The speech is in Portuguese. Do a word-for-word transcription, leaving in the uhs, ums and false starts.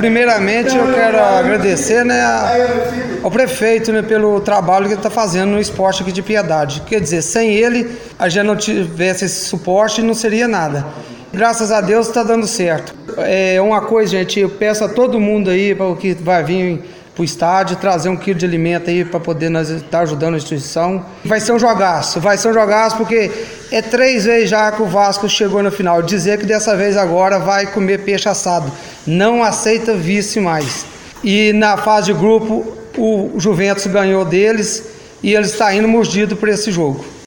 Primeiramente, eu quero agradecer, né, ao prefeito, né, pelo trabalho que ele está fazendo no esporte aqui de Piedade. Quer dizer, sem ele, a gente não tivesse esse suporte, não seria nada. Graças a Deus está dando certo. É uma coisa, gente, eu peço a todo mundo aí para o que vai vir para o estádio, trazer um quilo de alimento aí para poder nós estar ajudando a instituição. Vai ser um jogaço, vai ser um jogaço porque é três vezes já que o Vasco chegou no final. Dizer que dessa vez agora vai comer peixe assado. Não aceita vice mais. E na fase de grupo, o Juventus ganhou deles e ele está indo mordido para esse jogo.